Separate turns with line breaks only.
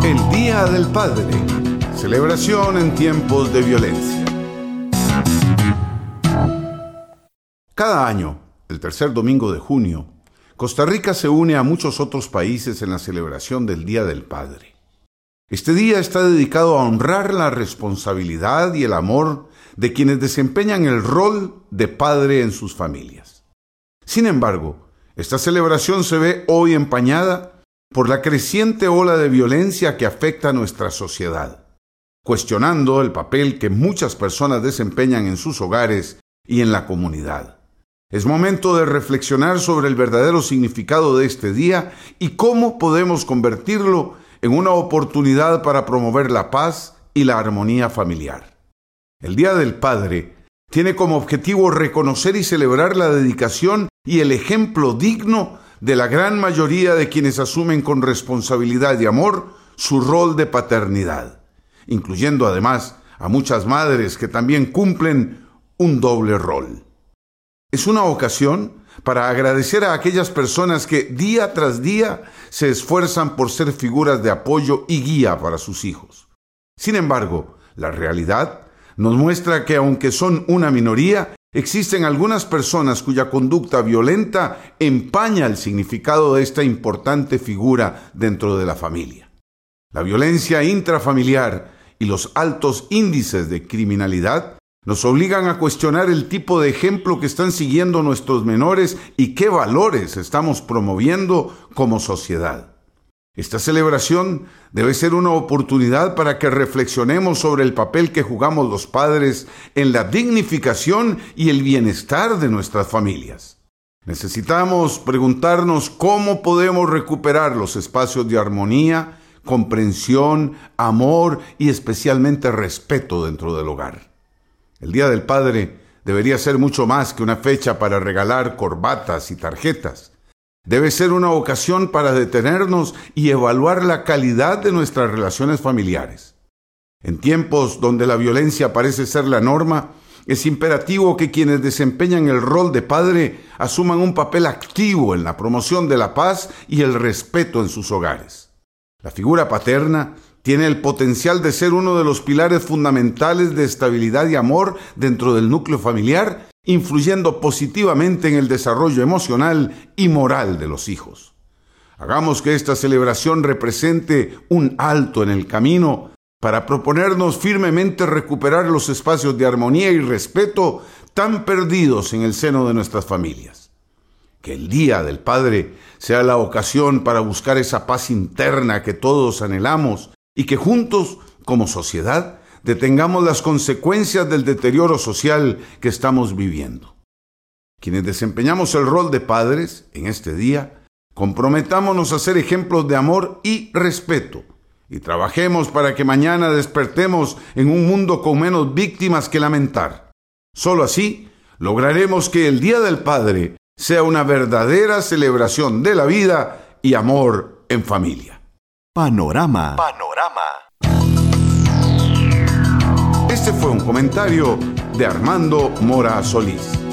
El Día del Padre, celebración en tiempos de violencia. Cada año, el tercer domingo de junio, Costa Rica se une a muchos otros países en la celebración del Día del Padre. Este día está dedicado a honrar la responsabilidad y el amor de quienes desempeñan el rol de padre en sus familias. Sin embargo, esta celebración se ve hoy empañada por la creciente ola de violencia que afecta a nuestra sociedad, cuestionando el papel que muchas personas desempeñan en sus hogares y en la comunidad. Es momento de reflexionar sobre el verdadero significado de este día y cómo podemos convertirlo en una oportunidad para promover la paz y la armonía familiar. El Día del Padre tiene como objetivo reconocer y celebrar la dedicación y el ejemplo digno de la gran mayoría de quienes asumen con responsabilidad y amor su rol de paternidad, incluyendo además a muchas madres que también cumplen un doble rol. Es una ocasión para agradecer a aquellas personas que día tras día se esfuerzan por ser figuras de apoyo y guía para sus hijos. Sin embargo, la realidad nos muestra que aunque son una minoría, existen algunas personas cuya conducta violenta empaña el significado de esta importante figura dentro de la familia. La violencia intrafamiliar y los altos índices de criminalidad nos obligan a cuestionar el tipo de ejemplo que están siguiendo nuestros menores y qué valores estamos promoviendo como sociedad. Esta celebración debe ser una oportunidad para que reflexionemos sobre el papel que jugamos los padres en la dignificación y el bienestar de nuestras familias. Necesitamos preguntarnos cómo podemos recuperar los espacios de armonía, comprensión, amor y especialmente respeto dentro del hogar. El Día del Padre debería ser mucho más que una fecha para regalar corbatas y tarjetas. Debe ser una ocasión para detenernos y evaluar la calidad de nuestras relaciones familiares. En tiempos donde la violencia parece ser la norma, es imperativo que quienes desempeñan el rol de padre asuman un papel activo en la promoción de la paz y el respeto en sus hogares. La figura paterna tiene el potencial de ser uno de los pilares fundamentales de estabilidad y amor dentro del núcleo familiar, influyendo positivamente en el desarrollo emocional y moral de los hijos. Hagamos que esta celebración represente un alto en el camino para proponernos firmemente recuperar los espacios de armonía y respeto tan perdidos en el seno de nuestras familias. Que el Día del Padre sea la ocasión para buscar esa paz interna que todos anhelamos y que juntos, como sociedad, detengamos las consecuencias del deterioro social que estamos viviendo. Quienes desempeñamos el rol de padres en este día, comprometámonos a ser ejemplos de amor y respeto y trabajemos para que mañana despertemos en un mundo con menos víctimas que lamentar. Solo así lograremos que el Día del Padre sea una verdadera celebración de la vida y amor en familia.
Panorama.
Este fue un comentario de Armando Mora Solís.